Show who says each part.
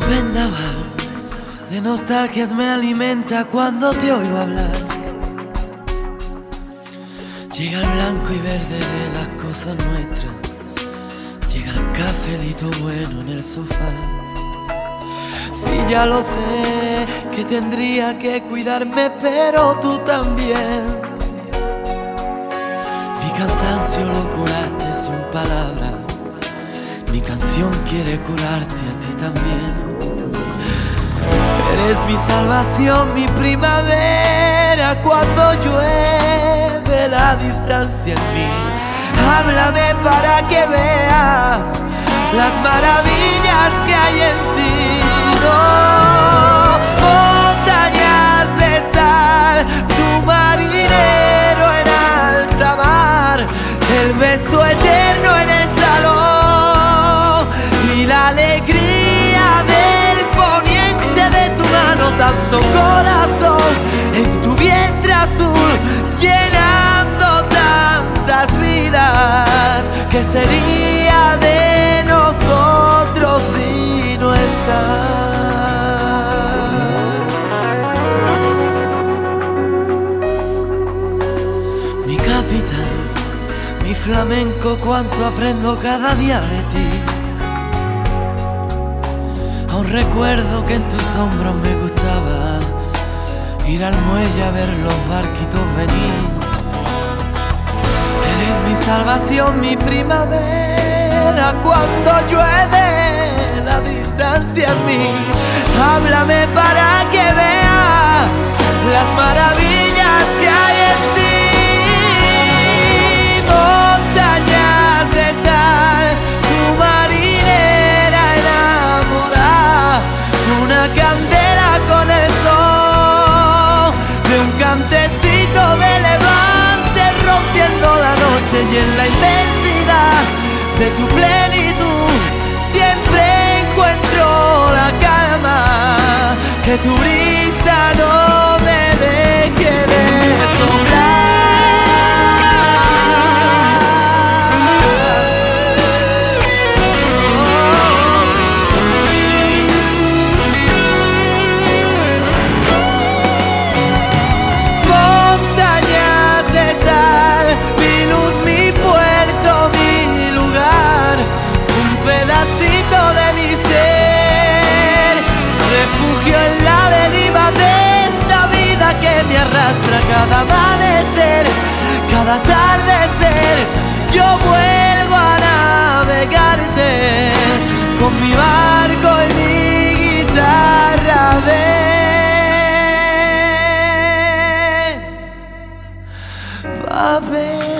Speaker 1: vendaval de nostalgias me alimenta cuando te oigo hablar. Llega el blanco y verde de las cosas nuestras, llega el cafelito bueno en el sofá. Sí, ya lo sé, que tendría que cuidarme, pero tú también. Mi cansancio lo curaste sin palabras, mi canción quiere curarte a ti también. Eres mi salvación, mi primavera, cuando llueve la distancia en mí. Háblame para que vea las maravillas que hay en ti. No, montañas de sal, tu marinero en alta mar, el beso eterno en el salón y la alegría del poniente de tu mano, tanto corazón en tu vientre azul, llenando tantas vidas. ¿Qué sería de nosotros si no estás? Mi capitán, mi flamenco, cuánto aprendo cada día de ti. Aún recuerdo que en tus hombros me gustaba ir al muelle a ver los barquitos venir. Eres mi salvación, mi primavera, cuando llueve la distancia en mí. Háblame para que vea las maravillas que hay en ti. Montañas de sal, tu marinera enamorada, una candela con el sol de un cantecito de levante, rompiendo la noche y en la inmensidad de tu plenitud siempre encuentro la calma. Que tu brisa no me deje de soplar. En la deriva de esta vida que me arrastra cada amanecer, cada atardecer, yo vuelvo a navegarte con mi barco y mi guitarra. Ven, papel.